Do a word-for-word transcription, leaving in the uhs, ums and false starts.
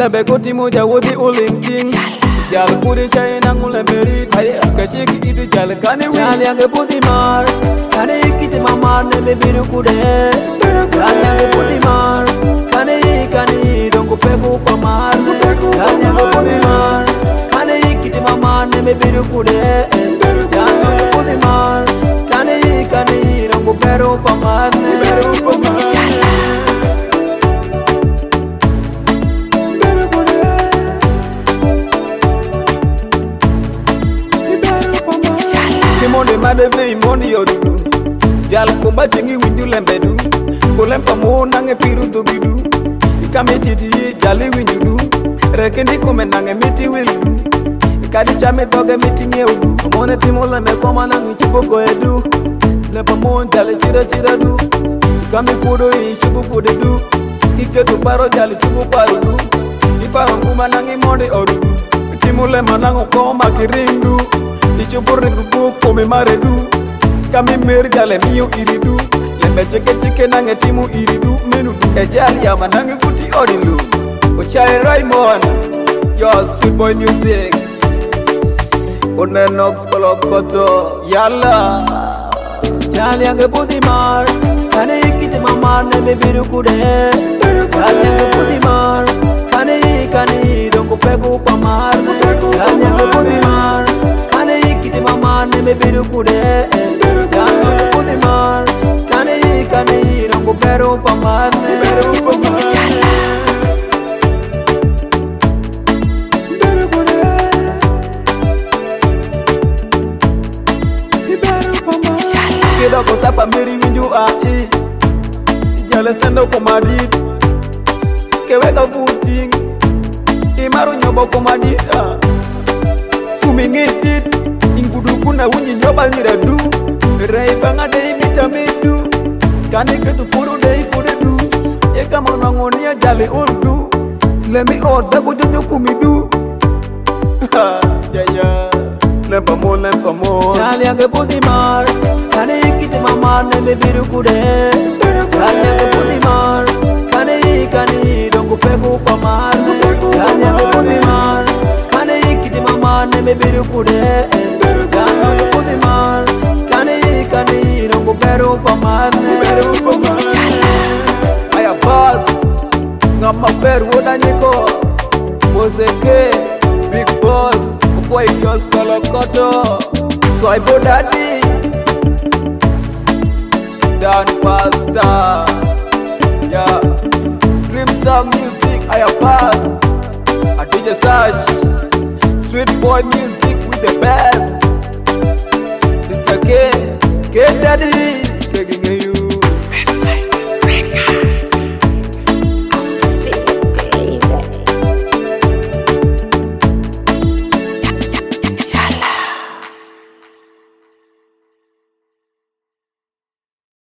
Lembe koti moja wodi ulimking Jal kudi chay nangu lemberit Kashiki iti jal kani win Jal yange pudi mar Kani ikiti mamar nebe biru kude Jal yange pudi mar Kani kani dongo pegu pamar Jal yange pudi mar Kani ikiti mamar nebe biru kude Jal yange pudi mar Kani kani dongo peru pamar Peru pamar Monde madeve imondi yodudu Jal kumba chengi winju lembedu Kulempa mo nange piru tugidu Ikame titi jali winjudu Rekendi kume nange miti wildu Ikadi chame toge miti nyeudu Mone timo lembe koma nange chubuko edu Lempa mo jali chira chira du Ikame fudo ishubu fude du Iketu paro jali chubu paro du Iparo kuma nange monde odudu Timo lemba nange koma kirindu Ichupur nikuku kome maredu Kami mer jale miyo iridu Lembe cheke cheke nange timu iridu Menudu ejali ama nange kuti odilu Ochai Raymond Your sweet boy music One Nox Kolokoto Yalla Jali yange pudi mar Kane ikiti mamar nebe biru kude Jali yange pudi mar Kane kane dongo pegu pamar Jali yange pudi mar Mama nebe biru kude Jango pudi mar Kane kane rango peru pamar Peru pamar Peru kude Peru pamar Kida ko sapa miri winju ai Jale sendo komadit Keweka footing Imaru nyobo komadita Kumingitit Ingudu kuna unyi nyoba niradu Rai banga dey mitamidu Kani ketu furu dey furu du Eka mwana ngoni ya jale urdu Lemi orda kujonyo kumidu Yeah yeah Lempa mo lempa mo Jale yange pudi mar Kani ikiti mamar nebe biru kude Jale yange pudi mar Kani kani dongo pegu pamar Jale yange pudi mar Kani ikiti mamar nebe biru kude Jango pudi mar Kani kani rango peru pamar Peru pamar Aya boss Ngama peru woda niko Mozeke Big boss Ufwa ikios Kolokoto Swaibo daddy Dan pasta Yeah Dream Star music Aya boss Adija Saj Sweet boy music with the best Mister K, K Daddy